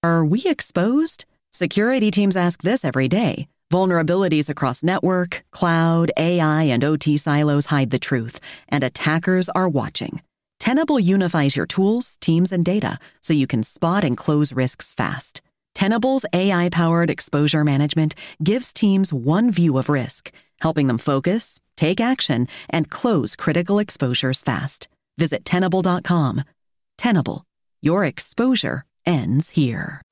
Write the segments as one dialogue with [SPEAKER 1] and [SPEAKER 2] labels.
[SPEAKER 1] Are we exposed? Security teams ask this every day. Vulnerabilities across network, cloud, AI, and OT silos hide the truth, and attackers are watching. Tenable unifies your tools, teams, and data so you can spot and close risks fast. Tenable's AI-powered exposure management gives teams one view of risk, helping them focus, take action, and close critical exposures fast. Visit Tenable.com. Tenable. Your exposure ends here.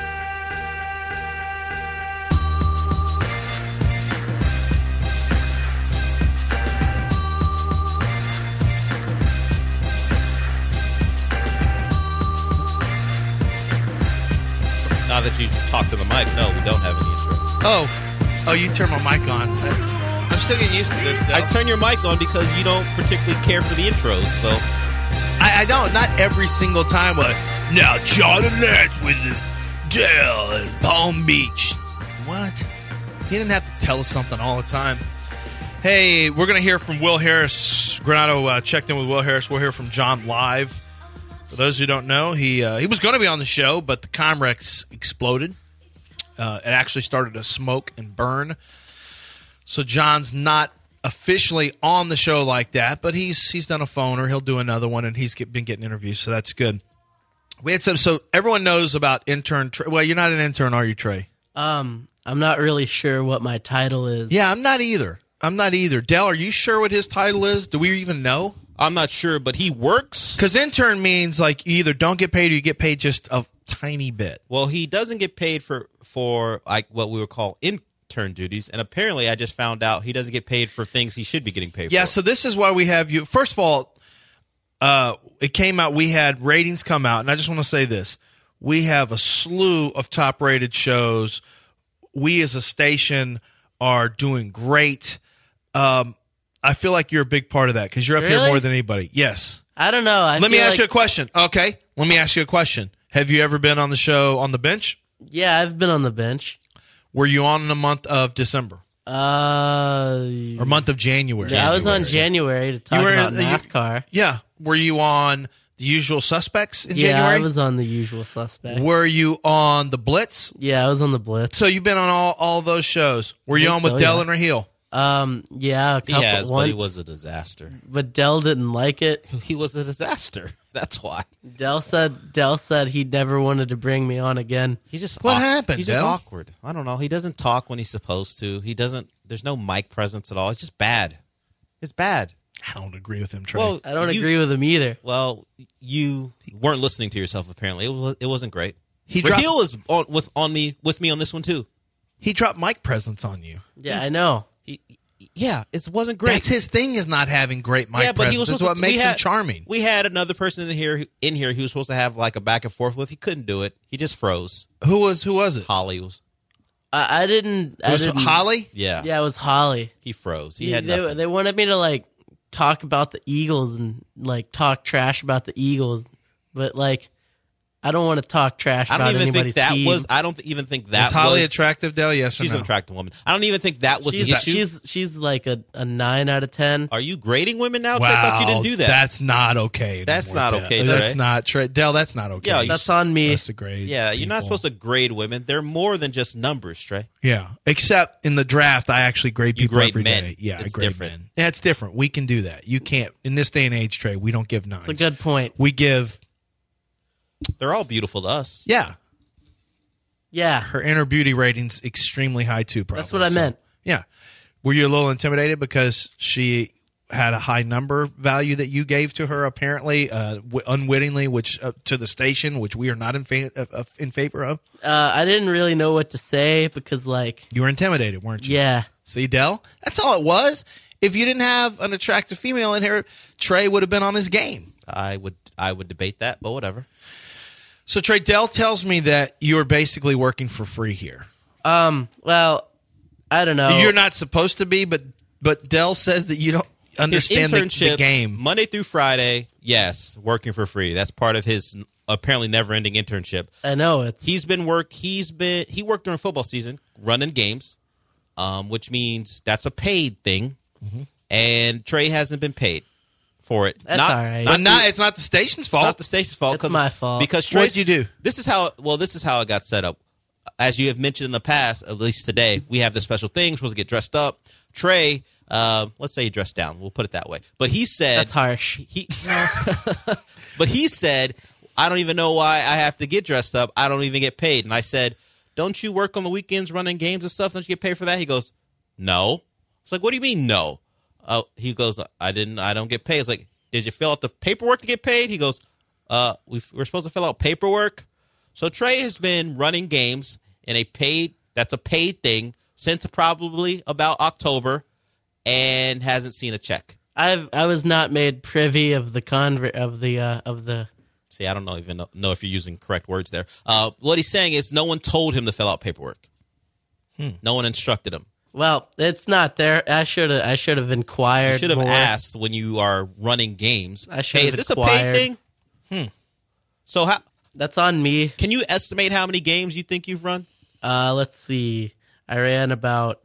[SPEAKER 2] Now that you talk to the mic, no, we don't have any intro.
[SPEAKER 3] Oh, you turn my mic on. I'm still getting used to this, though.
[SPEAKER 2] I turn your mic on because you don't particularly care for the intros, so...
[SPEAKER 3] I don't. Not every single time, but now John and Lance with Dale in Palm Beach. What? He didn't have to tell us something all the time. Hey, we're going to hear from Will Harris. Granado checked in with Will Harris. We'll hear from John live. For those who don't know, he was going to be on the show, but the Comrex exploded. It actually started to smoke and burn. So John's not officially on the show like that, but he's done a phoner. He'll do another one, and he's been getting interviews, so that's good. We had so everyone knows about intern. Well, you're not an intern, are you, Trey?
[SPEAKER 4] I'm not really sure what my title is.
[SPEAKER 3] Yeah, I'm not either. Dell, are you sure what his title is? Do we even know?
[SPEAKER 2] I'm not sure, but he works.
[SPEAKER 3] Because intern means like you either don't get paid or you get paid just a tiny bit.
[SPEAKER 2] Well, he doesn't get paid for like what we would call intern duties, and apparently I just found out he doesn't get paid for things he should be getting paid for.
[SPEAKER 3] Yeah, so this is why we have you. First of all, it came out, we had ratings come out, and I just want to say this. We have a slew of top-rated shows. We as a station are doing great. I feel like you're a big part of that because you're up here more than anybody. Yes.
[SPEAKER 4] I don't know.
[SPEAKER 3] Let me ask you a question. Okay. Let me ask you a question. Have you ever been on the show on the bench?
[SPEAKER 4] Yeah, I've been on the bench.
[SPEAKER 3] Were you on in the month of December? Or month of January?
[SPEAKER 4] Yeah, I was on January to talk about NASCAR.
[SPEAKER 3] Yeah. Were you on The Usual Suspects in January?
[SPEAKER 4] Yeah, I was on The Usual Suspects.
[SPEAKER 3] Were you on The Blitz?
[SPEAKER 4] Yeah, I was on The Blitz.
[SPEAKER 3] So you've been on all those shows. Were you on with Dell and Raheel?
[SPEAKER 4] Yeah, a couple.
[SPEAKER 2] He has, but he was a disaster.
[SPEAKER 4] But Dell didn't like it.
[SPEAKER 2] He was a disaster. That's why.
[SPEAKER 4] Dell said he never wanted to bring me on again.
[SPEAKER 3] What happened?
[SPEAKER 2] He's
[SPEAKER 3] Dell?
[SPEAKER 2] just awkward. I don't know. He doesn't talk when he's supposed to. He doesn't. There's no mic presence at all. It's just bad. It's bad.
[SPEAKER 3] I don't agree with him, Trey.
[SPEAKER 2] Well,
[SPEAKER 4] I don't agree with him either.
[SPEAKER 2] Well, you weren't listening to yourself. Apparently, it wasn't great.
[SPEAKER 3] Raheel
[SPEAKER 2] is with me on this one too.
[SPEAKER 3] He dropped mic presence on you.
[SPEAKER 4] Yeah, I know.
[SPEAKER 2] It wasn't great.
[SPEAKER 3] That's his thing, is not having great mic presence. That's what makes him charming.
[SPEAKER 2] We had another person in here who was supposed to have like a back and forth with. He couldn't do it. He just froze.
[SPEAKER 3] Who was it?
[SPEAKER 2] Holly was.
[SPEAKER 4] I didn't.
[SPEAKER 3] It was Holly?
[SPEAKER 2] Yeah.
[SPEAKER 4] Yeah, it was Holly.
[SPEAKER 2] He froze. He had nothing.
[SPEAKER 4] They wanted me to like talk about the Eagles and like talk trash about the Eagles, but like I don't want to talk trash about anybody's team.
[SPEAKER 2] I don't even think that
[SPEAKER 3] was Holly attractive, Dale? Yes or no?
[SPEAKER 2] She's an attractive woman. I don't even think that was the issue.
[SPEAKER 4] She's like a 9 out of 10.
[SPEAKER 2] Are you grading women now?
[SPEAKER 3] Wow,
[SPEAKER 2] I thought you didn't do that.
[SPEAKER 3] That's not okay.
[SPEAKER 2] That's not okay.
[SPEAKER 3] That's not Trey. Dale, that's not okay.
[SPEAKER 2] Yeah,
[SPEAKER 4] that's on me.
[SPEAKER 3] That's to grade.
[SPEAKER 2] Yeah,
[SPEAKER 3] people.
[SPEAKER 2] you're not supposed to grade women. They're more than just numbers, Trey.
[SPEAKER 3] Yeah, except in the draft, I actually grade people
[SPEAKER 2] grade
[SPEAKER 3] every
[SPEAKER 2] men.
[SPEAKER 3] day. Yeah,
[SPEAKER 2] It's
[SPEAKER 3] I grade
[SPEAKER 2] different.
[SPEAKER 3] men. Yeah, it's different. We can do that. You can't in this day and age, Trey. We don't give nines.
[SPEAKER 4] That's a good point.
[SPEAKER 3] We give.
[SPEAKER 2] They're all beautiful to us.
[SPEAKER 3] Yeah.
[SPEAKER 4] Yeah.
[SPEAKER 3] Her inner beauty rating's extremely high too, probably.
[SPEAKER 4] That's what I meant.
[SPEAKER 3] Yeah. Were you a little intimidated because she had a high number value that you gave to her, apparently, unwittingly, which to the station, which we are not in favor of?
[SPEAKER 4] I didn't really know what to say because, like...
[SPEAKER 3] You were intimidated, weren't you?
[SPEAKER 4] Yeah.
[SPEAKER 3] See, Dell? That's all it was. If you didn't have an attractive female in here, Trey would have been on his game.
[SPEAKER 2] I would debate that, but whatever.
[SPEAKER 3] So, Trey, Dell tells me that you're basically working for free here.
[SPEAKER 4] Well, I don't know.
[SPEAKER 3] You're not supposed to be, but Dell says that you don't understand the game.
[SPEAKER 2] Monday through Friday, yes, working for free. That's part of his apparently never-ending internship.
[SPEAKER 4] I know.
[SPEAKER 2] He worked during football season, running games, which means that's a paid thing. Mm-hmm. And Trey hasn't been paid for it.
[SPEAKER 4] That's all right.
[SPEAKER 3] It's not the station's fault.
[SPEAKER 2] It's not the station's fault.
[SPEAKER 4] It's my fault.
[SPEAKER 2] Because
[SPEAKER 3] What'd you do?
[SPEAKER 2] This is how it got set up. As you have mentioned in the past, at least today, we have this special thing. We're supposed to get dressed up. Trey, let's say he dressed down. We'll put it that way. But he said...
[SPEAKER 4] That's harsh.
[SPEAKER 2] But he said, I don't even know why I have to get dressed up. I don't even get paid. And I said, don't you work on the weekends running games and stuff? Don't you get paid for that? He goes, no. It's like, what do you mean, no? He goes, I don't get paid. It's like, did you fill out the paperwork to get paid? He goes, we're supposed to fill out paperwork. So Trey has been running games in that's a paid thing since probably about October and hasn't seen a check.
[SPEAKER 4] I was not made privy of the
[SPEAKER 2] See, I don't even know if you're using correct words there. What he's saying is no one told him to fill out paperwork. No one instructed him.
[SPEAKER 4] Well, it's not there. I should have inquired.
[SPEAKER 2] You should have
[SPEAKER 4] more.
[SPEAKER 2] asked when you are running games.
[SPEAKER 4] Hey,
[SPEAKER 2] is this a
[SPEAKER 4] inquired.
[SPEAKER 2] paid thing? So how?
[SPEAKER 4] That's on me.
[SPEAKER 2] Can you estimate how many games you think you've run?
[SPEAKER 4] Let's see. I ran about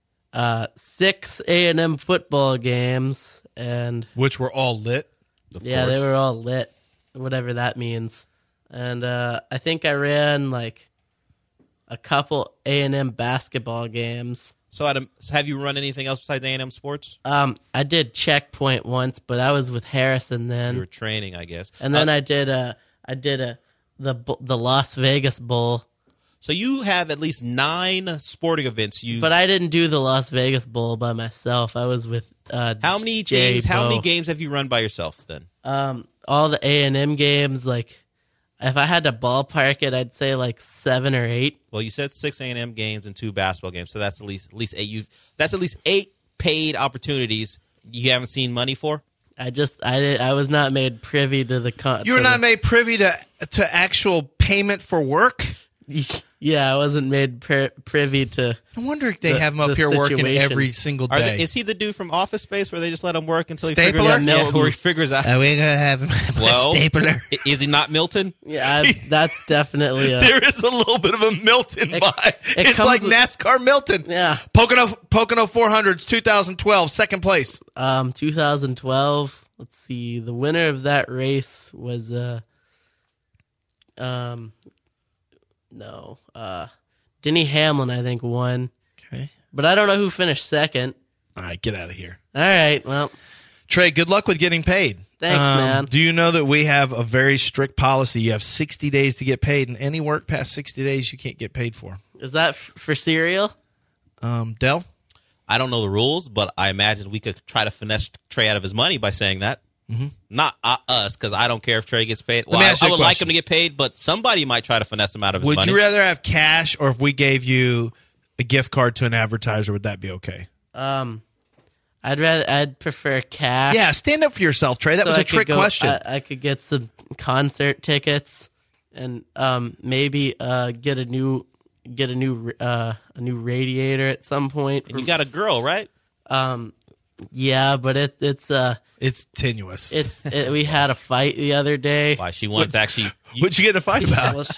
[SPEAKER 4] 6 A&M football games, and
[SPEAKER 3] Which were all lit.
[SPEAKER 2] Of
[SPEAKER 4] yeah,
[SPEAKER 2] course.
[SPEAKER 4] they were all lit, whatever that means. And I think I ran like a couple A&M basketball games.
[SPEAKER 2] So have you run anything else besides A&M sports?
[SPEAKER 4] I did Checkpoint once, but I was with Harrison then.
[SPEAKER 2] You were training, I guess.
[SPEAKER 4] And then I did the Las Vegas Bowl.
[SPEAKER 2] So you have at least 9 sporting events.
[SPEAKER 4] But I didn't do the Las Vegas Bowl by myself. I was with
[SPEAKER 2] how many
[SPEAKER 4] Jay
[SPEAKER 2] games? How
[SPEAKER 4] Bo.
[SPEAKER 2] many games have you run by yourself then?
[SPEAKER 4] All the A&M games, like if I had to ballpark it, I'd say like 7 or 8.
[SPEAKER 2] Well, you said 6 A&M games and 2 basketball games, so that's at least 8. That's at least 8 paid opportunities you haven't seen money for.
[SPEAKER 4] I was not made privy to the
[SPEAKER 3] You were not made privy to actual payment for work?
[SPEAKER 4] Yeah, I wasn't made privy to.
[SPEAKER 3] I wonder if they have him up here working every single day.
[SPEAKER 2] Is he the dude from Office Space where they just let him work until
[SPEAKER 3] Stapler?
[SPEAKER 2] he figures out?
[SPEAKER 3] Are we going to have him a stapler?
[SPEAKER 2] Is he not Milton?
[SPEAKER 4] Yeah, that's definitely a.
[SPEAKER 3] There is a little bit of a Milton vibe. It's like NASCAR Milton.
[SPEAKER 4] Yeah.
[SPEAKER 3] Pocono 400s, 2012, second place.
[SPEAKER 4] 2012. Let's see. The winner of that race was Denny Hamlin, I think, won.
[SPEAKER 3] Okay.
[SPEAKER 4] But I don't know who finished second.
[SPEAKER 3] All right, get out of here.
[SPEAKER 4] All right, well.
[SPEAKER 3] Trey, good luck with getting paid.
[SPEAKER 4] Thanks, man.
[SPEAKER 3] Do you know that we have a very strict policy? You have 60 days to get paid, and any work past 60 days you can't get paid for.
[SPEAKER 4] Is that for cereal?
[SPEAKER 3] Dell?
[SPEAKER 2] I don't know the rules, but I imagine we could try to finesse Trey out of his money by saying that. Mm-hmm. Not us, because I don't care if Trey gets paid. Well, I would like him to get paid, but somebody might try to finesse him out of his money.
[SPEAKER 3] Would you rather have cash, or if we gave you a gift card to an advertiser, would that be okay?
[SPEAKER 4] I'd prefer cash.
[SPEAKER 3] Yeah, stand up for yourself, Trey. That was a trick question.
[SPEAKER 4] I could get some concert tickets and maybe get a new radiator at some point.
[SPEAKER 3] Mm.
[SPEAKER 2] And you got a girl, right?
[SPEAKER 4] Yeah, but
[SPEAKER 3] it's tenuous.
[SPEAKER 4] We had a fight the other day.
[SPEAKER 2] Why she wanted to actually?
[SPEAKER 3] What'd you get in a fight about?
[SPEAKER 4] Well,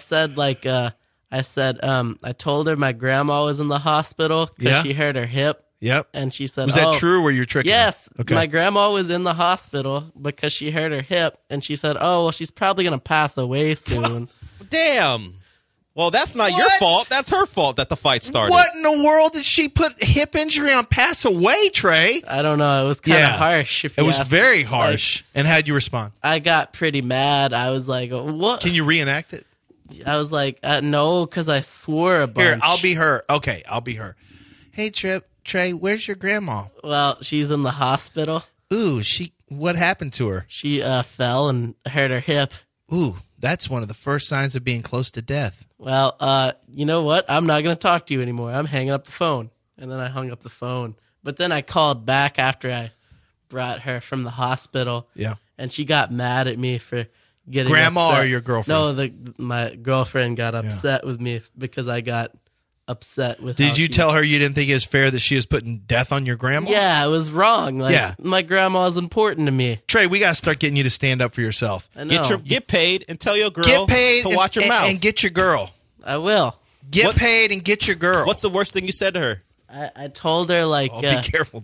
[SPEAKER 4] I told her my grandma was in the hospital because she hurt her hip.
[SPEAKER 3] Yep.
[SPEAKER 4] And she said,
[SPEAKER 3] was that true or were you tricking
[SPEAKER 4] Yes.
[SPEAKER 3] her? Okay.
[SPEAKER 4] My grandma was in the hospital because she hurt her hip. And she said, oh, well, she's probably going to pass away soon.
[SPEAKER 2] Damn. Well, that's not your fault. That's her fault that the fight started.
[SPEAKER 3] What in the world did she put hip injury on pass away, Trey?
[SPEAKER 4] I don't know. It was kind of harsh.
[SPEAKER 3] It was very harsh. And how'd you respond?
[SPEAKER 4] I got pretty mad. I was like, what?
[SPEAKER 3] Can you reenact it?
[SPEAKER 4] I was like, no, because I swore a bunch.
[SPEAKER 3] Here, I'll be her. Okay, I'll be her. Hey, Trey, where's your grandma?
[SPEAKER 4] Well, she's in the hospital.
[SPEAKER 3] Ooh, what happened to her?
[SPEAKER 4] She fell and hurt her hip.
[SPEAKER 3] Ooh, that's one of the first signs of being close to death.
[SPEAKER 4] Well, you know what? I'm not going to talk to you anymore. I'm hanging up the phone. And then I hung up the phone. But then I called back after I brought her from the hospital.
[SPEAKER 3] Yeah.
[SPEAKER 4] And she got mad at me for getting
[SPEAKER 3] Grandma
[SPEAKER 4] upset.
[SPEAKER 3] or your girlfriend?
[SPEAKER 4] No, my girlfriend got upset with me because I got upset with
[SPEAKER 3] Did you tell her you didn't think it was fair that she was putting death on your grandma?
[SPEAKER 4] Yeah, it was wrong. My grandma's important to me.
[SPEAKER 3] Trey, we got to start getting you to stand up for yourself.
[SPEAKER 4] I know.
[SPEAKER 2] Get paid and tell your girl
[SPEAKER 3] to
[SPEAKER 2] watch her mouth.
[SPEAKER 3] And get your girl.
[SPEAKER 4] I will.
[SPEAKER 3] Get paid and get your girl.
[SPEAKER 2] What's the worst thing you said to her?
[SPEAKER 4] I told her,
[SPEAKER 3] be careful, Del.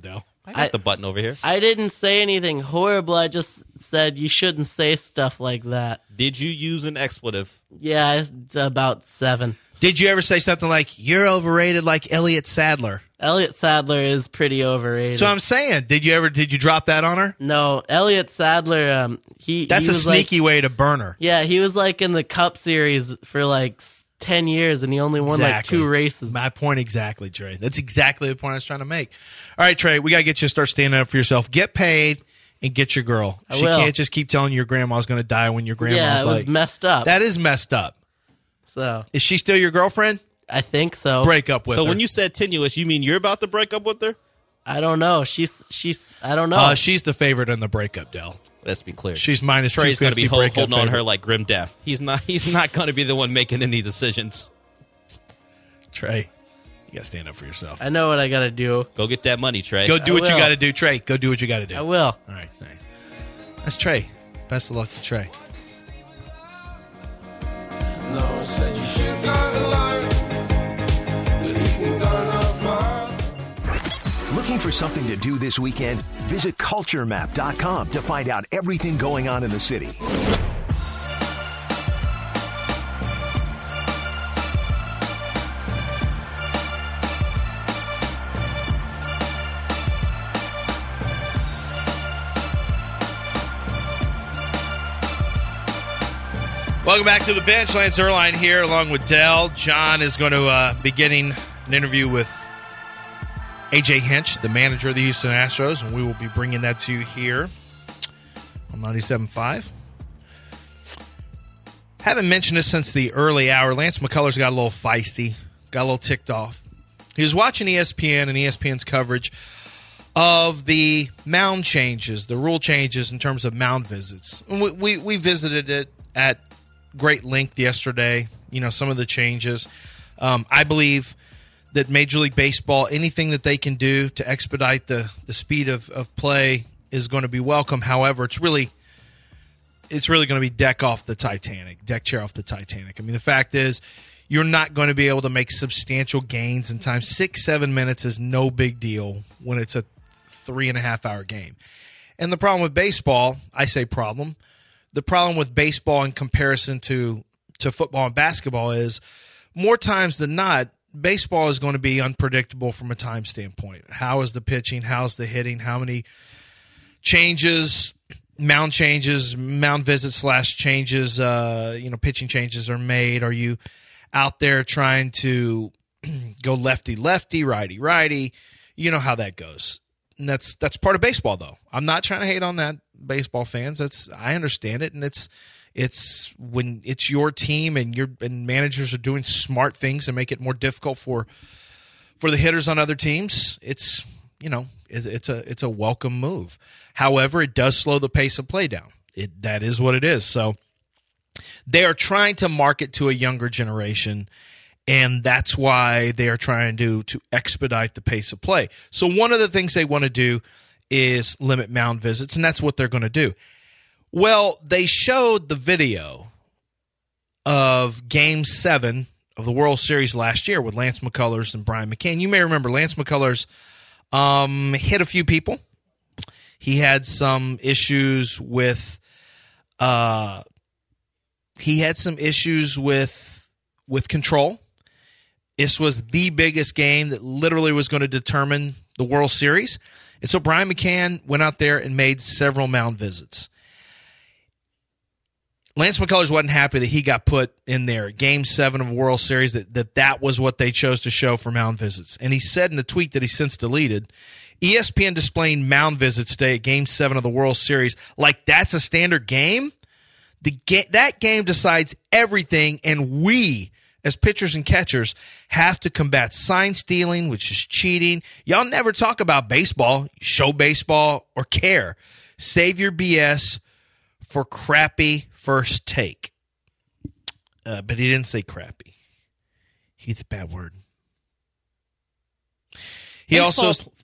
[SPEAKER 2] I got the button over here.
[SPEAKER 4] I didn't say anything horrible. I just said you shouldn't say stuff like that.
[SPEAKER 2] Did you use an expletive?
[SPEAKER 4] Yeah, it's about 7.
[SPEAKER 3] Did you ever say something like, you're overrated like Elliott Sadler?
[SPEAKER 4] Elliott Sadler is pretty overrated.
[SPEAKER 3] So I'm saying, did you drop that on her?
[SPEAKER 4] No, Elliott Sadler,
[SPEAKER 3] That's a
[SPEAKER 4] was
[SPEAKER 3] sneaky way to burn her.
[SPEAKER 4] Yeah, he was like in the Cup Series for like 10 years, and he only won like 2 races.
[SPEAKER 3] My point exactly, Trey. That's exactly the point I was trying to make. All right, Trey, we got to get you to start standing up for yourself. Get paid and get your girl. She can't just keep telling you your grandma's going to die when your grandma's
[SPEAKER 4] yeah, it was messed up.
[SPEAKER 3] That is messed up.
[SPEAKER 4] So
[SPEAKER 3] is she still your girlfriend?
[SPEAKER 4] I think so.
[SPEAKER 3] Break up with her.
[SPEAKER 2] So when you said tenuous, you mean you're about to break up with her?
[SPEAKER 4] I don't know. She's I don't know.
[SPEAKER 3] She's the favorite in the breakup, Dell.
[SPEAKER 2] Let's be clear.
[SPEAKER 3] She's minus
[SPEAKER 2] Trey's going to be holding on
[SPEAKER 3] favorite.
[SPEAKER 2] her like grim death. He's not going to be the one making any decisions.
[SPEAKER 3] Trey, you got to stand up for yourself.
[SPEAKER 4] I know what I got to do.
[SPEAKER 2] Go get that money, Trey.
[SPEAKER 3] Go do what you got to do, Trey. Go do what you got to do.
[SPEAKER 4] I will.
[SPEAKER 3] All right, nice. That's Trey. Best of luck to Trey.
[SPEAKER 5] No, said you should go alone, but you can go no far.
[SPEAKER 6] Looking for something to do this weekend? Visit culturemap.com to find out everything going on in the city.
[SPEAKER 3] Welcome back to the bench. Lance Erline here along with Dell. John is going to be getting an interview with A.J. Hinch, the manager of the Houston Astros, and we will be bringing that to you here on 97.5. Haven't mentioned this since the early hour. Lance McCullers got a little feisty, got a little ticked off. He was watching ESPN and ESPN's coverage of the mound changes, the rule changes in terms of mound visits. We visited it at great length yesterday, some of the changes. I believe that Major League Baseball, anything that they can do to expedite the speed of play is going to be welcome. However, it's really going to be deck chair off the Titanic. I mean, the fact is you're not going to be able to make substantial gains in time. 6-7 minutes is no big deal when it's a 3.5-hour game. And the problem with baseball, I say problem, the problem with baseball in comparison to football and basketball is more times than not, baseball is going to be unpredictable from a time standpoint. How is the pitching? How's the hitting? How many changes, mound visits / changes, pitching changes are made? Are you out there trying to go lefty, righty? You know how that goes. And that's part of baseball, though. I'm not trying to hate on that, baseball fans. I understand it, and it's when it's your team and managers are doing smart things and make it more difficult for the hitters on other teams. It's a welcome move. However, it does slow the pace of play down. That is what it is. So they are trying to market to a younger generation, and that's why they are trying to expedite the pace of play. So one of the things they want to do is limit mound visits, and that's what they're going to do. Well, they showed the video of Game 7 of the World Series last year with Lance McCullers and Brian McCann. You may remember Lance McCullers hit a few people. He had some issues with control. This was the biggest game that literally was going to determine the World Series. And so Brian McCann went out there and made several mound visits. Lance McCullers wasn't happy that he got put in there. Game 7 of World Series, that was what they chose to show for mound visits. And he said in a tweet that he since deleted, ESPN displaying mound visits today at Game 7 of the World Series like that's a standard game? That game decides everything, and we, as pitchers and catchers, have to combat sign stealing, which is cheating. Y'all never talk about baseball, show baseball, or care. Save your BS for crappy first take. But he didn't say crappy. He used a bad word.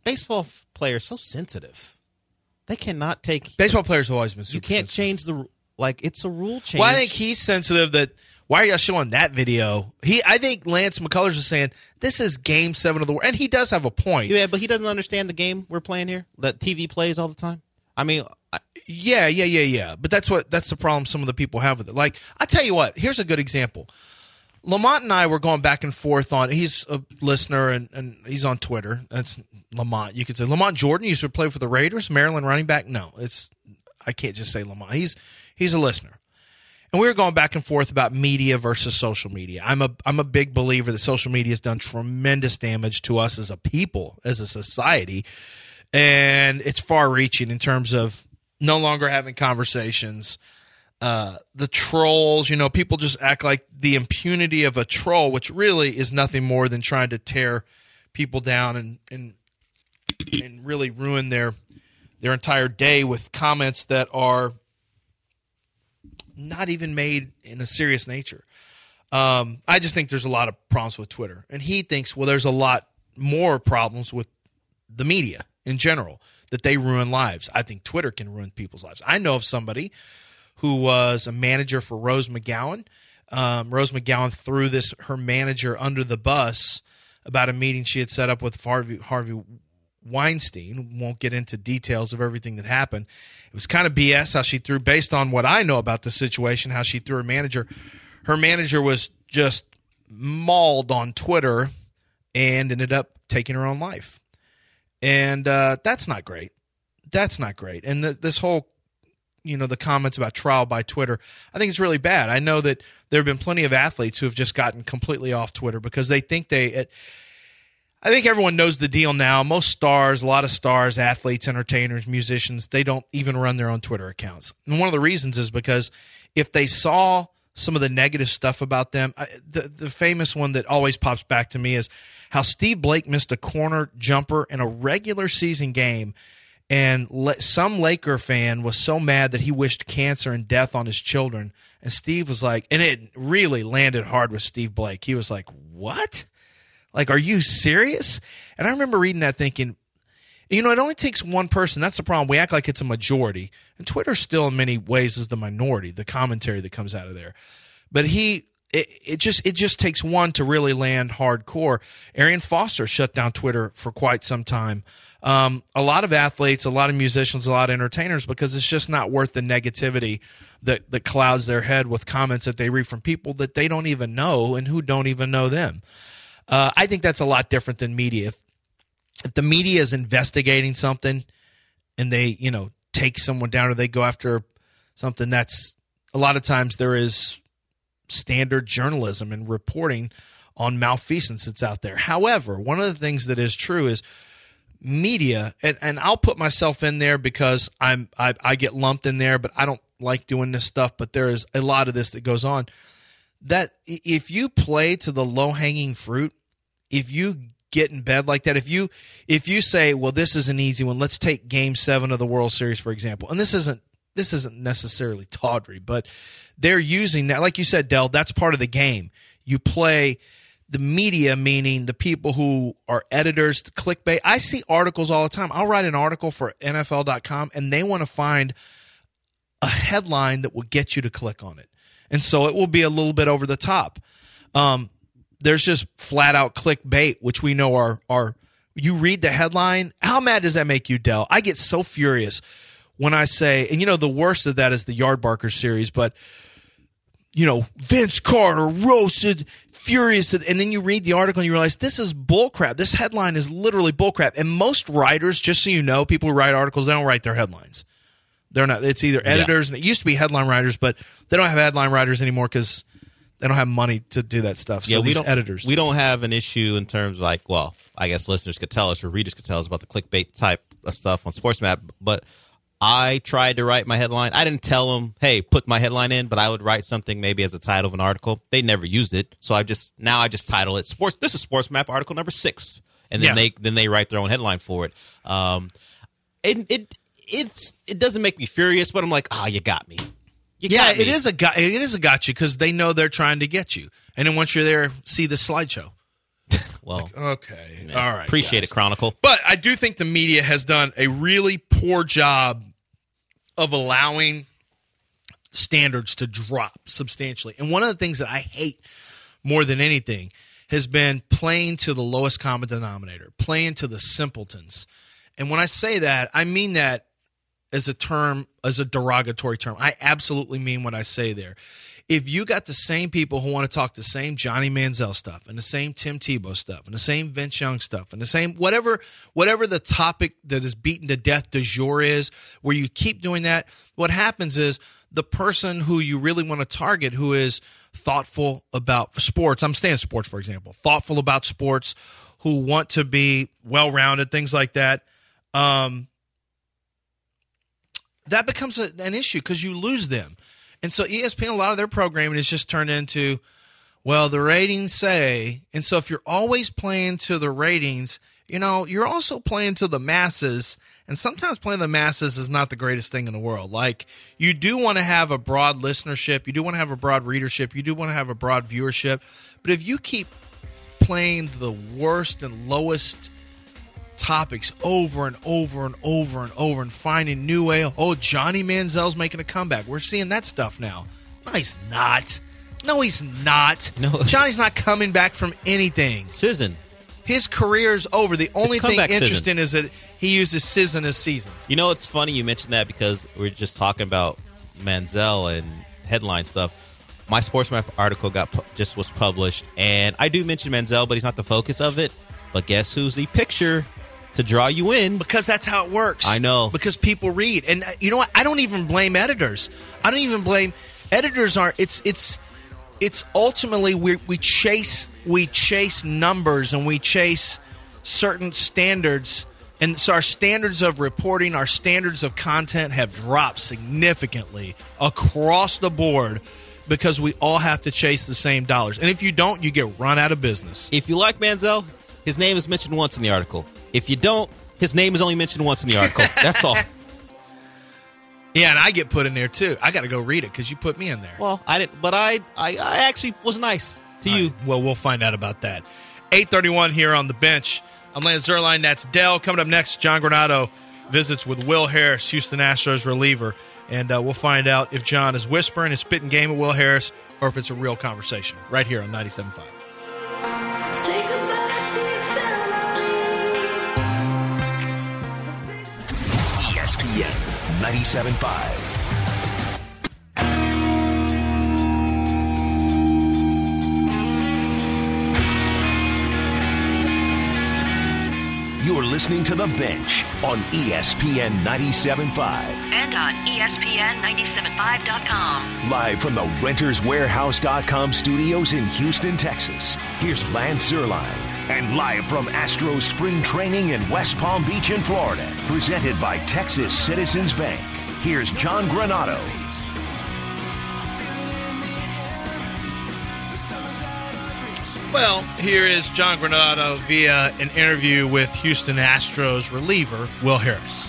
[SPEAKER 2] Baseball players so sensitive. They cannot take.
[SPEAKER 3] Baseball players have always been super
[SPEAKER 2] You can't
[SPEAKER 3] sensitive.
[SPEAKER 2] change Like, it's a rule change.
[SPEAKER 3] Well, I think he's sensitive that why are y'all showing that video? I think Lance McCullers was saying this is Game 7 of the World, and he does have a point.
[SPEAKER 2] Yeah, but he doesn't understand the game we're playing here that TV plays all the time. I mean,
[SPEAKER 3] Yeah. But that's the problem some of the people have with it. Like, I tell you what, here's a good example. Lamont and I were going back and forth on. He's a listener and he's on Twitter. That's Lamont. You could say Lamont Jordan used to play for the Raiders, Maryland running back. No, I can't just say Lamont. He's a listener. And we were going back and forth about media versus social media. I'm a big believer that social media has done tremendous damage to us as a people, as a society, and it's far-reaching in terms of no longer having conversations. The trolls, people just act like the impunity of a troll, which really is nothing more than trying to tear people down and really ruin their entire day with comments that are not even made in a serious nature. I just think there's a lot of problems with Twitter. And he thinks, well, there's a lot more problems with the media in general, that they ruin lives. I think Twitter can ruin people's lives. I know of somebody who was a manager for Rose McGowan. Rose McGowan threw her manager under the bus about a meeting she had set up with Harvey Weinstein. Won't get into details of everything that happened. It was kind of BS how she threw, based on what I know about the situation, how she threw her manager. Her manager was just mauled on Twitter and ended up taking her own life. And that's not great. That's not great. And this whole, the comments about trial by Twitter, I think it's really bad. I know that there have been plenty of athletes who have just gotten completely off Twitter because they think I think everyone knows the deal now. Most stars, a lot of stars, athletes, entertainers, musicians, they don't even run their own Twitter accounts. And one of the reasons is because if they saw some of the negative stuff about them, the famous one that always pops back to me is how Steve Blake missed a corner jumper in a regular season game, and some Laker fan was so mad that he wished cancer and death on his children. And Steve was like, and it really landed hard with Steve Blake. He was like, what? Like, are you serious? And I remember reading that thinking, it only takes one person. That's the problem. We act like it's a majority. And Twitter still in many ways is the minority, the commentary that comes out of there. But it just takes one to really land hardcore. Arian Foster shut down Twitter for quite some time. A lot of athletes, a lot of musicians, a lot of entertainers, because it's just not worth the negativity that clouds their head with comments that they read from people that they don't even know and who don't even know them. I think that's a lot different than media. If the media is investigating something and they, take someone down or they go after something, that's a lot of times there is standard journalism and reporting on malfeasance that's out there. However, one of the things that is true is media, and I'll put myself in there because I get lumped in there, but I don't like doing this stuff, but there is a lot of this that goes on. That if you play to the low-hanging fruit, if you get in bed like that, if you say, well, this is an easy one, let's take Game 7 of the World Series, for example, and this isn't necessarily tawdry, but they're using that, like you said, Del, that's part of the game. You play the media, meaning the people who are editors, the clickbait. I see articles all the time. I'll write an article for NFL.com, and they want to find a headline that will get you to click on it. And so it will be a little bit over the top. There's just flat out clickbait, which we know are you read the headline. How mad does that make you, Del? I get so furious when I say, and the worst of that is the Yardbarker series, but Vince Carter roasted, furious, and then you read the article and you realize this is bullcrap. This headline is literally bullcrap. And most writers, just so you know, people who write articles, they don't write their headlines. They're not. It's either editors, and it used to be headline writers, but they don't have headline writers anymore because they don't have money to do that stuff. So editors.
[SPEAKER 2] We don't have an issue in terms of I guess listeners could tell us or readers could tell us about the clickbait type of stuff on SportsMap. But I tried to write my headline. I didn't tell them, hey, put my headline in, but I would write something maybe as a title of an article. They never used it, so I just title it Sports. This is SportsMap article number 6, and then they write their own headline for it. It doesn't make me furious, but I'm like, you got me. It is a gotcha because they know they're trying to get you, and then once you're there, see the slideshow. Well,
[SPEAKER 3] okay,
[SPEAKER 2] man,
[SPEAKER 3] all right,
[SPEAKER 2] appreciate it, Chronicle.
[SPEAKER 3] But I do think the media has done a really poor job of allowing standards to drop substantially. And one of the things that I hate more than anything has been playing to the lowest common denominator, playing to the simpletons. And when I say that, I mean that as a term, as a derogatory term. I absolutely mean what I say there. If you got the same people who want to talk the same Johnny Manziel stuff and the same Tim Tebow stuff and the same Vince Young stuff and the same whatever the topic that is beaten to death du jour is, where you keep doing that, what happens is the person who you really want to target, who is thoughtful about sports, I'm staying sports, for example, thoughtful about sports, who want to be well-rounded, things like that, that becomes an issue because you lose them. And so ESPN, a lot of their programming is just turned into, well, the ratings say. And so if you're always playing to the ratings, you're also playing to the masses. And sometimes playing the masses is not the greatest thing in the world. Like, you do want to have a broad listenership. You do want to have a broad readership. You do want to have a broad viewership. But if you keep playing the worst and lowest topics over and over and over and over and finding new way. Oh, Johnny Manziel's making a comeback. We're seeing that stuff now. No, he's not. No, he's not.
[SPEAKER 2] No.
[SPEAKER 3] Johnny's not coming back from anything.
[SPEAKER 2] Season.
[SPEAKER 3] His career's over. The only thing
[SPEAKER 2] comeback
[SPEAKER 3] interesting is that he uses season as season.
[SPEAKER 2] It's funny you mentioned that because we're just talking about Manziel and headline stuff. My SportsMap article was published, and I do mention Manziel, but he's not the focus of it. But guess who's the picture to draw you in?
[SPEAKER 3] Because that's how it works.
[SPEAKER 2] I know.
[SPEAKER 3] Because people read. And you know what? I don't even blame editors. I don't even blame editors. It's ultimately we chase numbers and we chase certain standards. And so our standards of reporting, our standards of content have dropped significantly across the board because we all have to chase the same dollars. And if you don't, you get run out of business.
[SPEAKER 2] If you like Manziel, his name is mentioned once in the article. If you don't, his name is only mentioned once in the article. That's all.
[SPEAKER 3] Yeah, and I get put in there too. I got to go read it because you put me in there.
[SPEAKER 2] Well, I didn't, but I actually was nice to you.
[SPEAKER 3] Right. Well, we'll find out about that. 8:31 here on the bench. I'm Lance Zierlein. That's Dell. Coming up next, John Granado visits with Will Harris, Houston Astros reliever, and we'll find out if John is whispering and spitting game at Will Harris or if it's a real conversation. Right here on 97.5.
[SPEAKER 6] ESPN 97.5. You're listening to The Bench on ESPN 97.5.
[SPEAKER 7] And on ESPN975.com.
[SPEAKER 6] Live from the RentersWarehouse.com studios in Houston, Texas. Here's Lance Zierlein. And live from Astros Spring Training in West Palm Beach in Florida. Presented by Texas Citizens Bank. Here's John Granado.
[SPEAKER 3] Well, here is John Granado via an interview with Houston Astros reliever Will Harris.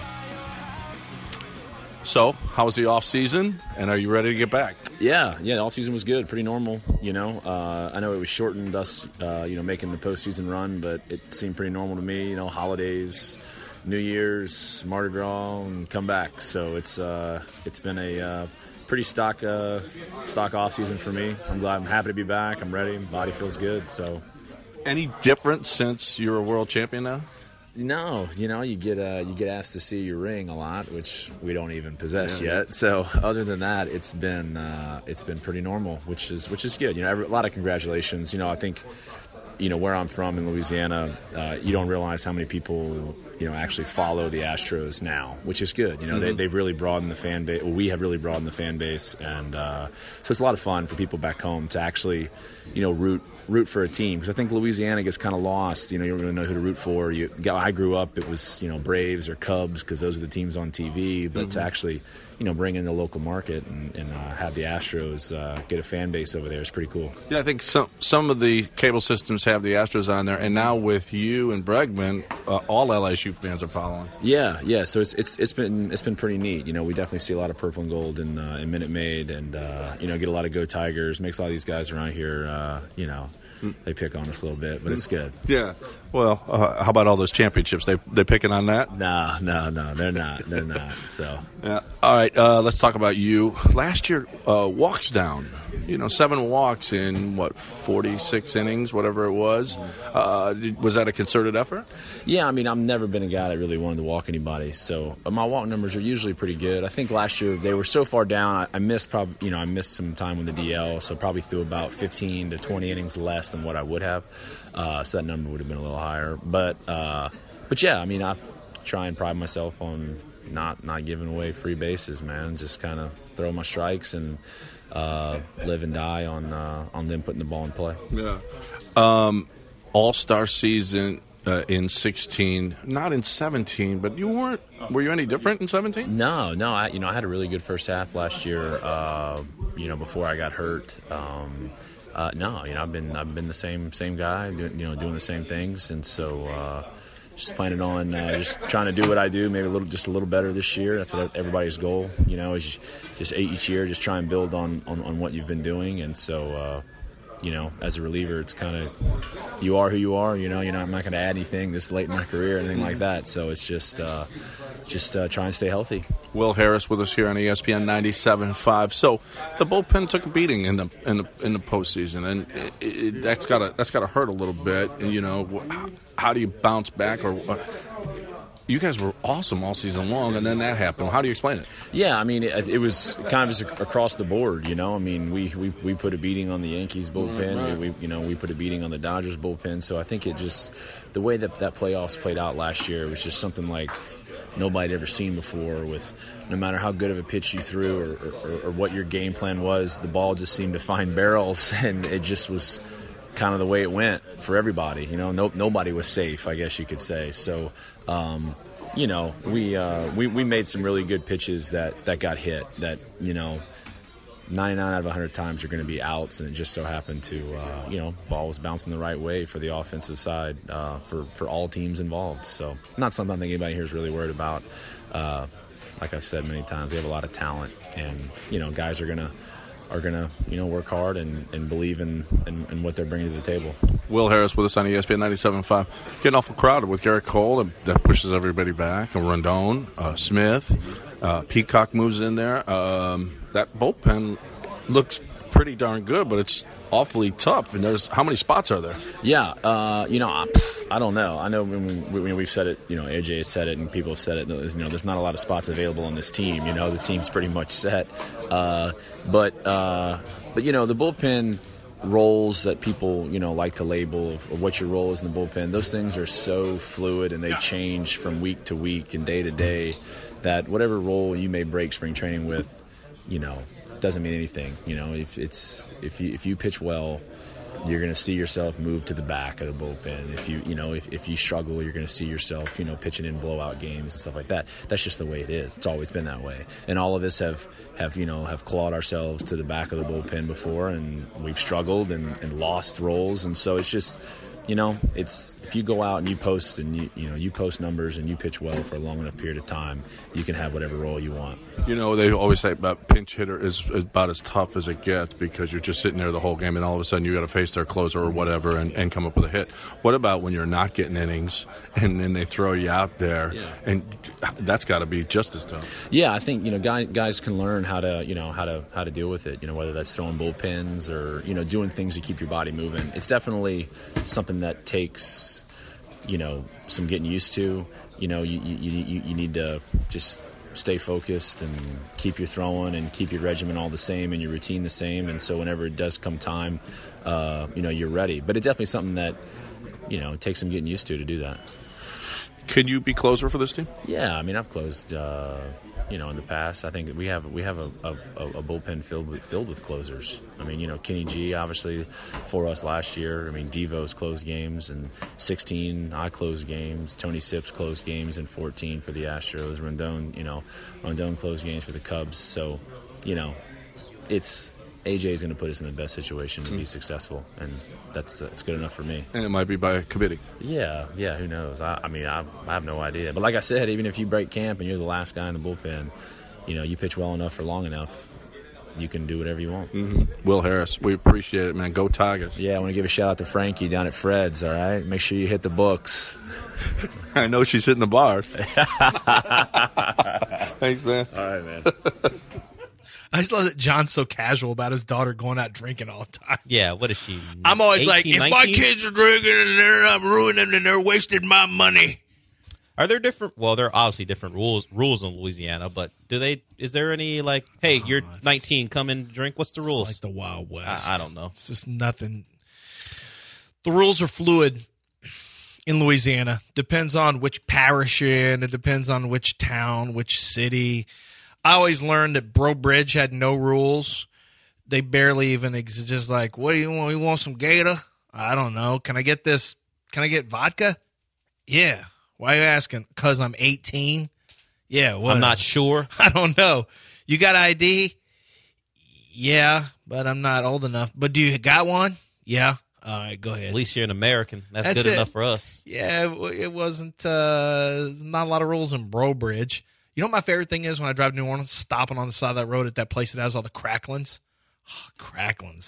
[SPEAKER 8] So, how was the off season, and are you ready to get back?
[SPEAKER 9] Yeah, the off season was good, pretty normal. I know it was shortened us, making the postseason run, but it seemed pretty normal to me. holidays, New Year's, Mardi Gras, and come back. So it's been a pretty stock off season for me. I'm happy to be back. I'm ready. Body feels good. So,
[SPEAKER 8] any difference since you're a world champion now?
[SPEAKER 9] No, you get asked to see your ring a lot, which we don't even possess yet. So other than that, it's been pretty normal, which is good. A lot of congratulations. I think where I'm from in Louisiana, you don't realize how many people actually follow the Astros now, which is good. They've really broadened the fan base. Well, we have really broadened the fan base, and so it's a lot of fun for people back home to actually root for a team, because I think Louisiana gets kind of lost. You don't really know who to root for. I grew up, it was Braves or Cubs, because those are the teams on TV. But to actually bring in the local market and have the Astros get a fan base over there is pretty cool.
[SPEAKER 8] Yeah, I think some of the cable systems have the Astros on there, and now with you and Bregman, all LSU fans are following.
[SPEAKER 9] Yeah. So it's been pretty neat. We definitely see a lot of purple and gold in Minute Maid, and get a lot of Go Tigers. Makes a lot of these guys around here, they pick on us a little bit, but it's good.
[SPEAKER 8] Yeah. Well, how about all those championships? They picking on that?
[SPEAKER 9] No, they're not. So.
[SPEAKER 8] Yeah. All right, let's talk about you. Last year, walks down. 7 walks in, 46 innings, whatever it was. Was that a concerted effort?
[SPEAKER 9] Yeah, I mean, I've never been a guy that really wanted to walk anybody, so my walk numbers are usually pretty good. I think last year they were so far down, I missed some time with the DL, so probably threw about 15 to 20 innings less than what I would have. So that number would have been a little higher. But yeah, I mean, I try and pride myself on not giving away free bases, man. Just kind of throw my strikes and live and die on them putting the ball in play.
[SPEAKER 8] Yeah. All-Star season in 16, not in 17, but were you any different in 17?
[SPEAKER 9] No. I had a really good first half last year. Before I got hurt. I've been the same guy, doing the same things, and so just planning on just trying to do what I do, maybe a little better this year. That's what everybody's goal, is just each year, just try and build on what you've been doing, and so. As a reliever, it's kind of you are who you are. I'm not going to add anything this late in my career or anything like that. So it's just try and stay healthy.
[SPEAKER 8] Will Harris with us here on ESPN 97.5. So the bullpen took a beating in the postseason, and that's got to hurt a little bit. And how do you bounce back? Or you guys were awesome all season long, and then that happened. How do you explain it?
[SPEAKER 9] Yeah, I mean, it was kind of just across the board. I mean, we put a beating on the Yankees bullpen. Right. We put a beating on the Dodgers bullpen. So I think it just the way that playoffs played out last year was just something like nobody had ever seen before. With no matter how good of a pitch you threw or what your game plan was, the ball just seemed to find barrels, and it just was kind of the way it went for everybody. Nobody was safe, I guess you could say. So. We made some really good pitches that got hit that 99 out of 100 times are going to be outs, and it just so happened to ball was bouncing the right way for the offensive side for all teams involved. So not something I think anybody here is really worried about. Like I've said many times, we have a lot of talent, and guys are gonna work hard and believe in what they're bringing to the table.
[SPEAKER 8] Will Harris with us on ESPN 97.5. Getting awful crowded with Garrett Cole. That pushes everybody back. And Rondon, Smith, Peacock moves in there. That bullpen looks pretty darn good, but it's awfully tough. And how many spots are there?
[SPEAKER 9] Yeah, I don't know. I know when we've said it, AJ has said it, and people have said it. There's not a lot of spots available on this team. The team's pretty much set. But the bullpen roles that people like to label of what your role is in the bullpen, those things are so fluid and they change from week to week and day to day that whatever role you may break spring training with, doesn't mean anything. If you pitch well, you're going to see yourself move to the back of the bullpen. If you struggle, you're going to see yourself, pitching in blowout games and stuff like that. That's just the way it is. It's always been that way. And all of us have clawed ourselves to the back of the bullpen before, and we've struggled and lost roles. And so it's just, it's if you go out and you post and you post numbers and you pitch well for a long enough period of time, you can have whatever role you want.
[SPEAKER 8] They always say about pinch hitter is about as tough as it gets because you're just sitting there the whole game and all of a sudden you got to face their closer or whatever and come up with a hit. What about when you're not getting innings and then they throw you out there? Yeah. And that's got to be just as tough.
[SPEAKER 9] Yeah, I think guys can learn how to deal with it. Whether that's throwing bullpens or doing things to keep your body moving. It's definitely something that takes some getting used to. You need to just stay focused and keep your throwing and keep your regimen all the same and your routine the same, and so whenever it does come time, you're ready. But it's definitely something that it takes some getting used to do that.
[SPEAKER 8] Can you be closer for this team?
[SPEAKER 9] Yeah, I mean, I've closed in the past. I think we have a bullpen filled with closers. I mean, Kenny G obviously for us last year. I mean, Devo's closed games in 16. I closed games. Tony Sips closed games in 14 for the Astros. Rondon closed games for the Cubs. So, it's AJ is going to put us in the best situation to be successful, and it's good enough for me.
[SPEAKER 8] And it might be by committee.
[SPEAKER 9] Yeah, who knows? I have no idea. But like I said, even if you break camp and you're the last guy in the bullpen, you pitch well enough for long enough, you can do whatever you want.
[SPEAKER 8] Will Harris, we appreciate it, man. Go Tigers.
[SPEAKER 9] Yeah, I want to give a shout out to Frankie down at Fred's. All right, make sure you hit the books.
[SPEAKER 8] I know she's hitting the bars. Thanks, man.
[SPEAKER 9] All right, man.
[SPEAKER 3] I just love that John's so casual about his daughter going out drinking all the time.
[SPEAKER 2] Yeah, what is she?
[SPEAKER 3] I'm always
[SPEAKER 2] 18,
[SPEAKER 3] like, if
[SPEAKER 2] 19?
[SPEAKER 3] my kids are drinking and I'm ruining them and they're wasting my money.
[SPEAKER 2] Are there different? Well, there are obviously different rules in Louisiana, but is there any like, hey, you're 19, come and drink? What's the rules?
[SPEAKER 3] It's like the Wild West.
[SPEAKER 2] I don't know.
[SPEAKER 3] It's just nothing. The rules are fluid in Louisiana. Depends on which parish you're in. It depends on which town, which city. I always learned that Breaux Bridge had no rules. They barely even just like, what do you want? You want some Gator? I don't know. Can I get this? Can I get vodka? Yeah. Why are you asking? Because I'm 18? Yeah. What?
[SPEAKER 2] I'm not sure.
[SPEAKER 3] I don't know. You got ID? Yeah, but I'm not old enough. But do you got one? Yeah. All right, go ahead.
[SPEAKER 2] At least you're an American. That's good enough for us.
[SPEAKER 3] Yeah, it wasn't not a lot of rules in Breaux Bridge. You know what my favorite thing is when I drive to New Orleans? Stopping on the side of that road at that place that has all the cracklins. Oh, cracklins.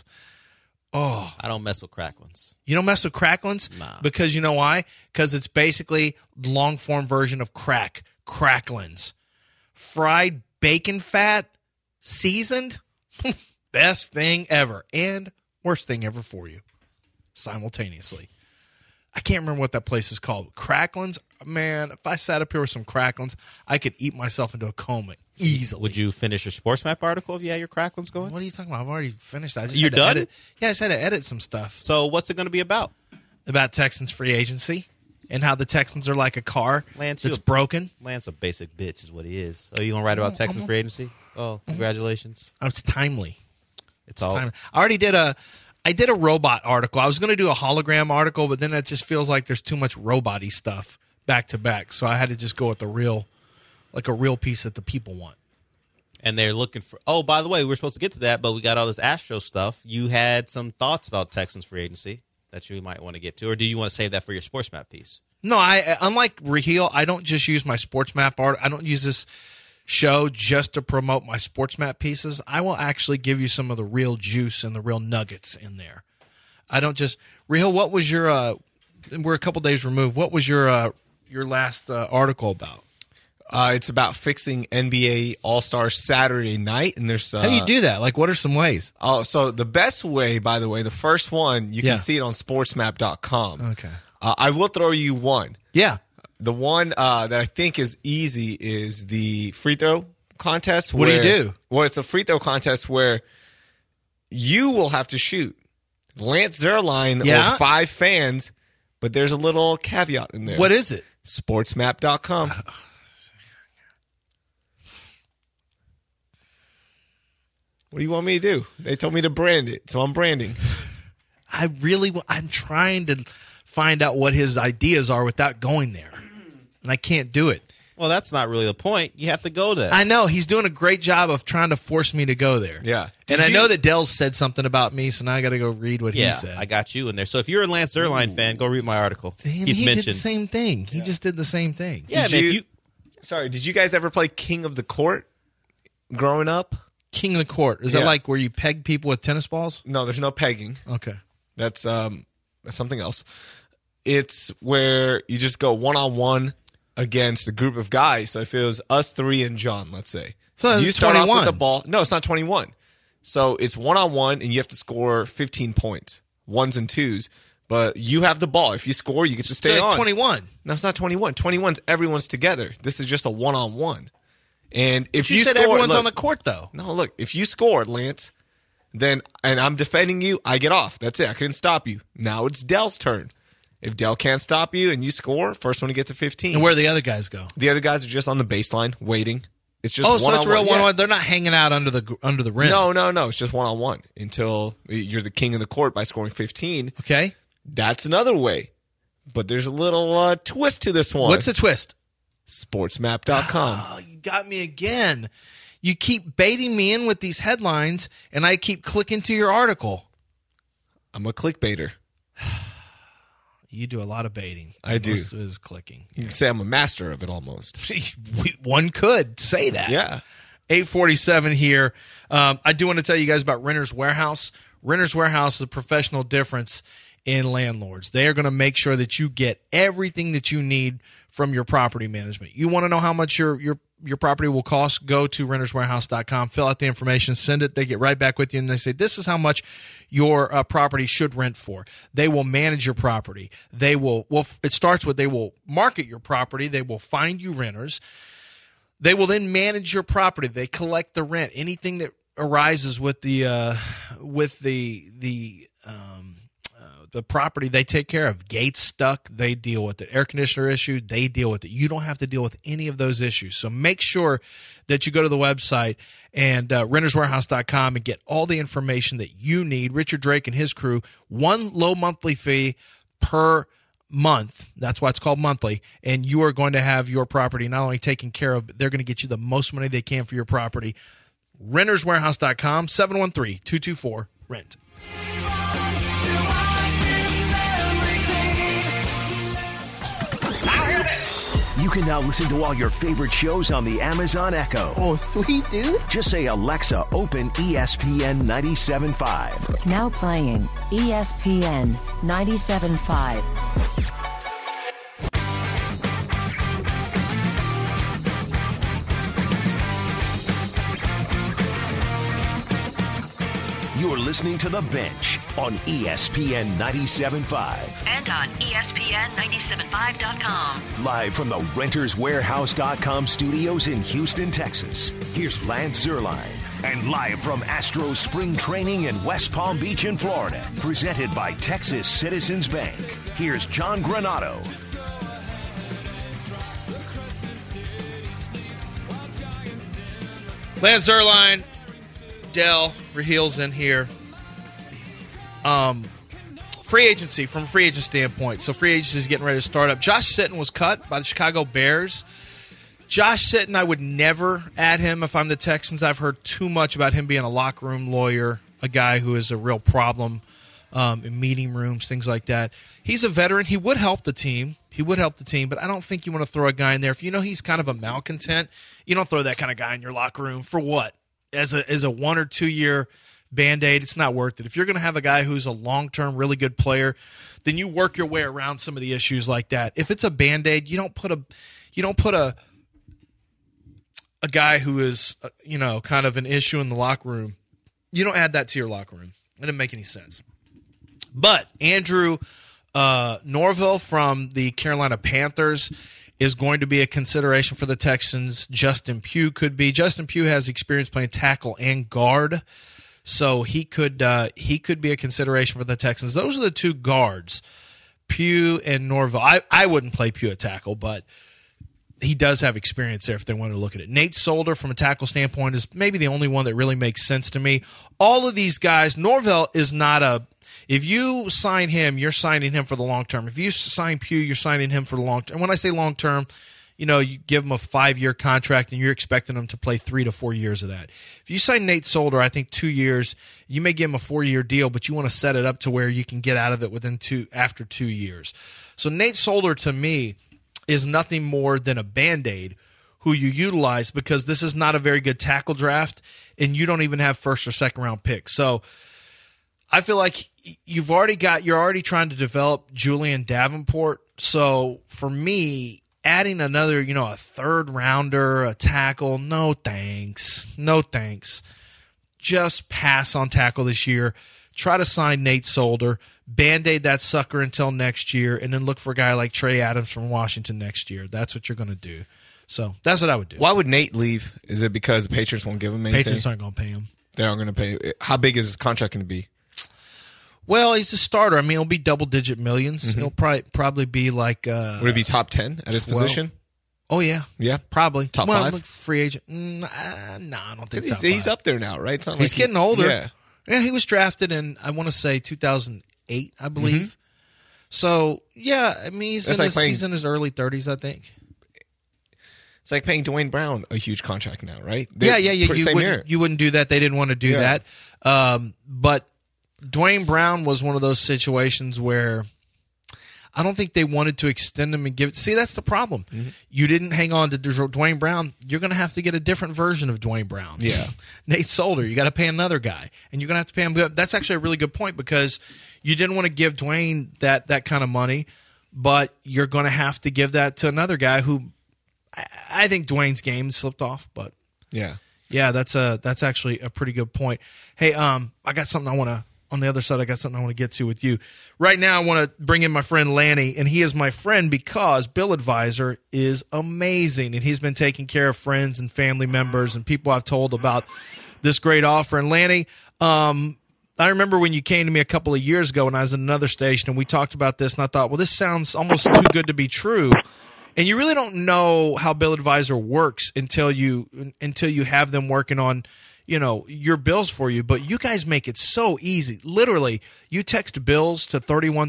[SPEAKER 3] Oh.
[SPEAKER 2] I don't mess with cracklins.
[SPEAKER 3] You don't mess with cracklins?
[SPEAKER 2] Nah.
[SPEAKER 3] Because you know why? Because it's basically the long-form version of cracklins. Fried bacon fat, seasoned, best thing ever. And worst thing ever for you, simultaneously. I can't remember what that place is called. Cracklins? Man, if I sat up here with some cracklins, I could eat myself into a coma easily.
[SPEAKER 2] Would you finish your sports map article if you had your cracklins going?
[SPEAKER 3] What are you talking about? I've already finished. I just
[SPEAKER 2] You're
[SPEAKER 3] had to
[SPEAKER 2] done?
[SPEAKER 3] edit. Yeah, I just had to edit some stuff.
[SPEAKER 2] So what's it going to be about?
[SPEAKER 3] About Texans free agency and how the Texans are like a car
[SPEAKER 2] Lance,
[SPEAKER 3] that's
[SPEAKER 2] you-
[SPEAKER 3] broken.
[SPEAKER 2] Lance a basic bitch is what he is. Oh, you going to write about Texans free agency? Oh, congratulations.
[SPEAKER 3] It's timely.
[SPEAKER 2] It's all.
[SPEAKER 3] Timely. I did a robot article. I was going to do a hologram article, but then it just feels like there's too much robot-y stuff back to back. So I had to just go with a real piece that the people want.
[SPEAKER 2] And they're looking for. Oh, by the way, we were supposed to get to that, but we got all this Astro stuff. You had some thoughts about Texans free agency that you might want to get to, or did you want to save that for your sports map piece?
[SPEAKER 3] No, I unlike Raheel, I don't just use my sports map art. I don't use this show just to promote my sports map pieces. I will actually give you some of the real juice and the real nuggets in there. I don't just Raheel. What was your? We're a couple days removed. What was your last article about?
[SPEAKER 7] It's about fixing NBA All-Star Saturday night, and there's
[SPEAKER 3] How do you do that? Like, what are some ways?
[SPEAKER 7] Oh, so the best way, by the way, the first one you
[SPEAKER 3] Yeah.
[SPEAKER 7] can see it on sportsmap.com.
[SPEAKER 3] Okay.
[SPEAKER 7] I will throw you one.
[SPEAKER 3] Yeah.
[SPEAKER 7] The one that I think is easy is the free throw contest.
[SPEAKER 3] What do you do?
[SPEAKER 7] Well, it's a free throw contest where you will have to shoot Lance Zerline
[SPEAKER 3] Yeah.
[SPEAKER 7] or 5 fans, but there's a little caveat in there.
[SPEAKER 3] What is it?
[SPEAKER 7] Sportsmap.com. What do you want me to do? They told me to brand it, so I'm branding.
[SPEAKER 3] I'm trying to find out what his ideas are without going there, and I can't do it.
[SPEAKER 2] Well, that's not really the point. You have to go there.
[SPEAKER 3] I know he's doing a great job of trying to force me to go there.
[SPEAKER 7] Yeah.
[SPEAKER 3] And I know that Dell's said something about me, so now I got to go read what he said.
[SPEAKER 2] I got you in there. So if you're a Lance Zerline fan, go read my article.
[SPEAKER 3] He
[SPEAKER 2] He's
[SPEAKER 3] did
[SPEAKER 2] mentioned.
[SPEAKER 3] the same thing. He just did the same thing.
[SPEAKER 2] Yeah,
[SPEAKER 7] Did
[SPEAKER 2] man,
[SPEAKER 7] you-
[SPEAKER 2] if you
[SPEAKER 7] Sorry, did you guys ever play King of the Court growing up?
[SPEAKER 3] King of the Court. Is that like where you peg people with tennis balls?
[SPEAKER 7] No, there's no pegging.
[SPEAKER 3] Okay.
[SPEAKER 7] That's something else. It's where you just go one-on-one against a group of guys. So if it was us 3 and John, let's say.
[SPEAKER 3] So that's
[SPEAKER 7] you start
[SPEAKER 3] 21.
[SPEAKER 7] off with the ball. No, it's not 21. So it's one-on-one, and you have to score 15 points, 1s and 2s. But you have the ball. If you score, you get to stay
[SPEAKER 3] So like
[SPEAKER 7] on.
[SPEAKER 3] 21.
[SPEAKER 7] No, it's not 21. 21's everyone's together. This is just a one-on-one. And if
[SPEAKER 3] You said
[SPEAKER 7] score,
[SPEAKER 3] everyone's
[SPEAKER 7] look,
[SPEAKER 3] on the court, though.
[SPEAKER 7] no, look, if you scored, Lance, then and I'm defending you, I get off. That's it. I couldn't stop you. Now it's Dell's turn. If Dell can't stop you and you score, first one to get to 15.
[SPEAKER 3] And where the other guys go?
[SPEAKER 7] The other guys are just on the baseline waiting. It's just
[SPEAKER 3] Oh, so it's real
[SPEAKER 7] one-on-one.
[SPEAKER 3] one-on-one.
[SPEAKER 7] Yeah.
[SPEAKER 3] They're not hanging out under the rim.
[SPEAKER 7] No. It's just one-on-one until you're the king of the court by scoring 15.
[SPEAKER 3] Okay.
[SPEAKER 7] That's another way. But there's a little twist to this one.
[SPEAKER 3] What's the twist?
[SPEAKER 7] Sportsmap.com.
[SPEAKER 3] Oh, you got me again. You keep baiting me in with these headlines, and I keep clicking to your article.
[SPEAKER 7] I'm a clickbaiter.
[SPEAKER 3] You do a lot of baiting.
[SPEAKER 7] I do.
[SPEAKER 3] Most of it is clicking.
[SPEAKER 7] You can say I'm a master of it almost.
[SPEAKER 3] One could say that.
[SPEAKER 7] Yeah.
[SPEAKER 3] 8:47 here. I do want to tell you guys about Renters Warehouse. Renters Warehouse is a professional difference in landlords. They are going to make sure that you get everything that you need from your property management. You want to know how much your property will cost? Go to renterswarehouse.com, fill out the information, send it. They get right back with you, and they say, this is how much your property should rent for. They will manage your property. They will, it starts with they will market your property. They will find you renters. They will then manage your property. They collect the rent. Anything that arises with the property, they take care of. Gates stuck, they deal with it. Air conditioner issue, they deal with it. You don't have to deal with any of those issues. So make sure that you go to the website and renterswarehouse.com and get all the information that you need. Richard Drake and his crew, one low monthly fee per month. That's why it's called monthly. And you are going to have your property not only taken care of, but they're going to get you the most money they can for your property. renterswarehouse.com, 713-224-RENT.
[SPEAKER 6] You can now listen to all your favorite shows on the Amazon Echo.
[SPEAKER 10] Oh, sweet, dude.
[SPEAKER 6] Just say, Alexa, open ESPN 97.5.
[SPEAKER 11] Now playing ESPN 97.5.
[SPEAKER 6] You're listening to The Bench on ESPN 97.5.
[SPEAKER 11] And on ESPN975.com.
[SPEAKER 6] Live from the RentersWarehouse.com studios in Houston, Texas. Here's Lance Zierlein. And live from Astro Spring Training in West Palm Beach in Florida. Presented by Texas Citizens Bank. Here's John Granato.
[SPEAKER 3] Lance Zierlein, Dell Rahil's in here. Free agency, from a free agent standpoint. So free agency is getting ready to start up. Josh Sitton was cut by the Chicago Bears. Josh Sitton, I would never add him if I'm the Texans. I've heard too much about him being a locker room lawyer, a guy who is a real problem in meeting rooms, things like that. He's a veteran. He would help the team. But I don't think you want to throw a guy in there. If you know he's kind of a malcontent, you don't throw that kind of guy in your locker room. For what? As a 1 or 2 year Band-Aid, it's not worth it. If you're going to have a guy who's a long-term, really good player, then you work your way around some of the issues like that. If it's a Band-Aid, you don't put a guy who is, kind of an issue in the locker room. You don't add that to your locker room. It didn't make any sense. But Andrew Norvell from the Carolina Panthers is going to be a consideration for the Texans. Justin Pugh could be. Justin Pugh has experience playing tackle and guard, so he could be a consideration for the Texans. Those are the two guards, Pugh and Norvell. I wouldn't play Pugh at tackle, but he does have experience there if they want to look at it. Nate Solder, from a tackle standpoint, is maybe the only one that really makes sense to me. All of these guys, Norvell is not a – if you sign him, you're signing him for the long term. If you sign Pugh, you're signing him for the long term. And when I say long term, you give him a 5-year contract and you're expecting him to play 3 to 4 years of that. If you sign Nate Solder, I think 2 years, you may give him a 4-year deal, but you want to set it up to where you can get out of it after 2 years. So Nate Solder, to me, is nothing more than a Band-Aid who you utilize because this is not a very good tackle draft and you don't even have first or second round picks. So I feel like you're already trying to develop Julian Davenport. So for me, adding another, a third rounder, a tackle, no thanks. Just pass on tackle this year. Try to sign Nate Solder, Band-Aid that sucker until next year, and then look for a guy like Trey Adams from Washington next year. That's what you're going to do. So that's what I would do.
[SPEAKER 7] Why would Nate leave? Is it because the Patriots won't give him anything?
[SPEAKER 3] Patriots aren't going to pay him.
[SPEAKER 7] They aren't going to pay. How big is his contract going to be?
[SPEAKER 3] Well, he's a starter. I mean, it'll be double-digit millions. Mm-hmm. It'll probably be like
[SPEAKER 7] would it be top 10 at his
[SPEAKER 3] 12?
[SPEAKER 7] position?
[SPEAKER 3] Oh, yeah.
[SPEAKER 7] Yeah?
[SPEAKER 3] Probably.
[SPEAKER 7] Top 5?
[SPEAKER 3] Like free agent. No, I don't think top 5.
[SPEAKER 7] He's up there now, right? It's not
[SPEAKER 3] he's
[SPEAKER 7] like
[SPEAKER 3] getting older.
[SPEAKER 7] Yeah.
[SPEAKER 3] Yeah, he was drafted in, I want to say, 2008, I believe. Mm-hmm. So, yeah, I mean, he's in his early 30s, I think.
[SPEAKER 7] It's like paying Dwayne Brown a huge contract now, right?
[SPEAKER 3] Yeah. You wouldn't do that. They didn't want to do that. But Dwayne Brown was one of those situations where I don't think they wanted to extend them and give it. See, that's the problem. You didn't hang on to Dwayne Brown. You're going to have to get a different version of Dwayne Brown.
[SPEAKER 7] Yeah.
[SPEAKER 3] Nate Solder, you got to pay another guy, and you're going to have to pay him. That's actually a really good point, because you didn't want to give Dwayne that kind of money, but you're going to have to give that to another guy who I think Dwayne's game slipped off, but
[SPEAKER 7] Yeah.
[SPEAKER 3] yeah, that's actually a pretty good point. Hey, I got something I want to, on the other side, I got something I want to get to with you. Right now, I want to bring in my friend Lanny, and he is my friend because Bill Advisor is amazing, and he's been taking care of friends and family members and people I've told about this great offer. And Lanny, I remember when you came to me a couple of years ago when I was in another station, and we talked about this, and I thought, well, this sounds almost too good to be true. And you really don't know how Bill Advisor works until you have them working on, your bills for you. But you guys make it so easy. Literally, you text bills to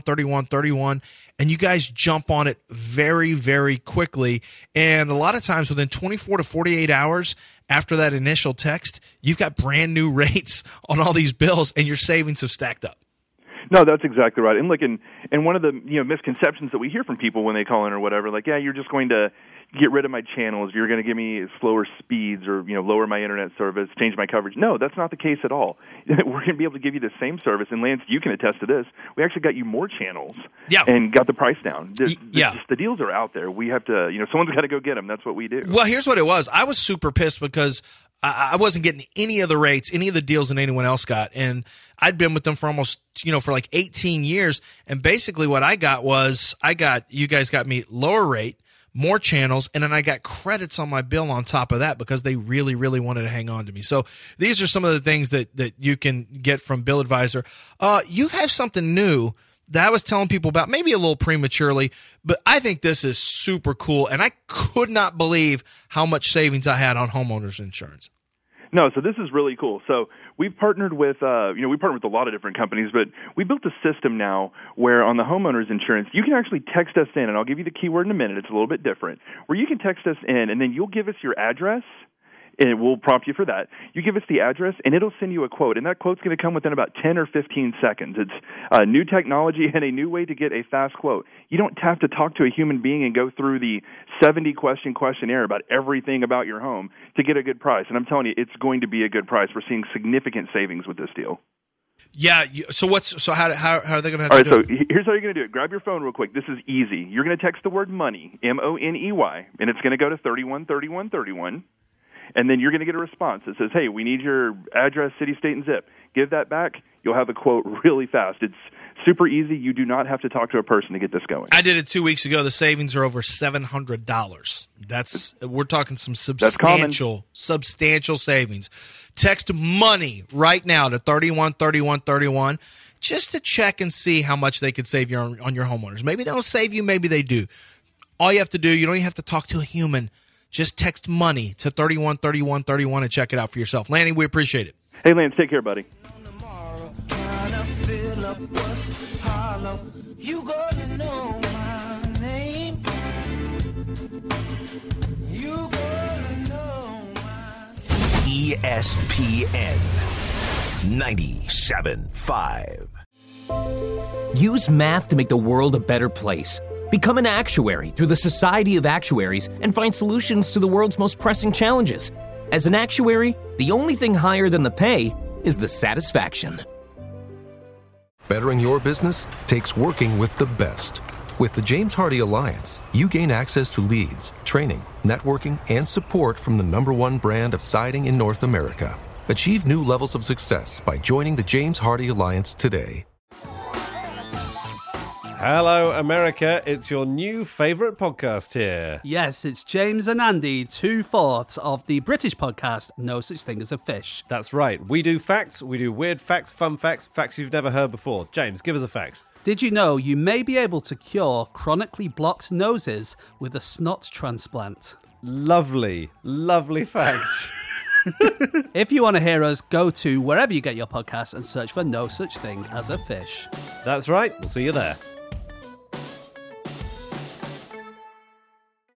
[SPEAKER 3] 313131, and you guys jump on it very, very quickly. And a lot of times within 24 to 48 hours after that initial text, you've got brand new rates on all these bills, and your savings have stacked up.
[SPEAKER 10] No, that's exactly right. And look, and one of the misconceptions that we hear from people when they call in or whatever, like, yeah, you're just going to get rid of my channels, you're going to give me slower speeds, or lower my internet service, change my coverage. No, that's not the case at all. We're going to be able to give you the same service, and Lance, you can attest to this. We actually got you more channels, and got the price down. The deals are out there. We have to, someone's got to go get them. That's what we do.
[SPEAKER 3] Well, here's what it was. I was super pissed because I wasn't getting any of the rates, any of the deals that anyone else got. And I'd been with them for almost, for like 18 years. And basically what I got was you guys got me lower rate, more channels, and then I got credits on my bill on top of that because they really, really wanted to hang on to me. So these are some of the things that you can get from Bill Advisor. You have something new that I was telling people about, maybe a little prematurely, but I think this is super cool, and I could not believe how much savings I had on homeowners insurance.
[SPEAKER 10] No, so this is really cool. So we've partnered with, we partnered with a lot of different companies, but we built a system now where on the homeowners insurance, you can actually text us in, and I'll give you the keyword in a minute. It's a little bit different, where you can text us in, and then you'll give us your address, and we'll prompt you for that. You give us the address, and it'll send you a quote, and that quote's going to come within about 10 or 15 seconds. It's new technology and a new way to get a fast quote. You don't have to talk to a human being and go through the 70-question questionnaire about everything about your home to get a good price. And I'm telling you, it's going to be a good price. We're seeing significant savings with this deal.
[SPEAKER 3] Yeah. So how are they going to have
[SPEAKER 10] to
[SPEAKER 3] do it?
[SPEAKER 10] All right, so here's how you're going to do it. Grab your phone real quick. This is easy. You're going to text the word money, MONEY, and it's going to go to 313131. And then you're going to get a response that says, hey, we need your address, city, state, and zip. Give that back. You'll have a quote really fast. It's super easy. You do not have to talk to a person to get this going.
[SPEAKER 3] I did it 2 weeks ago. The savings are over $700. We're talking some substantial savings. Text money right now to 313131 just to check and see how much they could save you on your homeowners. Maybe they don't save you. Maybe they do. All you have to do, you don't even have to talk to a human. Just text money to 313131 and check it out for yourself. Lanny, we appreciate it.
[SPEAKER 10] Hey, Lance, take care, buddy.
[SPEAKER 5] You gonna know my name. You gonna know my
[SPEAKER 6] ESPN 97.5.
[SPEAKER 12] Use math to make the world a better place. Become an actuary through the Society of Actuaries and find solutions to the world's most pressing challenges. As an actuary, the only thing higher than the pay is the satisfaction.
[SPEAKER 13] Bettering your business takes working with the best. With the James Hardie Alliance, you gain access to leads, training, networking, and support from the #1 brand of siding in North America. Achieve new levels of success by joining the James Hardie Alliance today.
[SPEAKER 14] Hello, America. It's your new favourite podcast here.
[SPEAKER 15] Yes, it's James and Andy, 2/4 of the British podcast No Such Thing as a Fish.
[SPEAKER 14] That's right. We do facts, we do weird facts, fun facts, facts you've never heard before. James, give us a fact.
[SPEAKER 15] Did you know you may be able to cure chronically blocked noses with a snot transplant?
[SPEAKER 14] Lovely, lovely fact.
[SPEAKER 15] If you want to hear us, go to wherever you get your podcasts and search for No Such Thing as a Fish.
[SPEAKER 14] That's right. We'll see you there.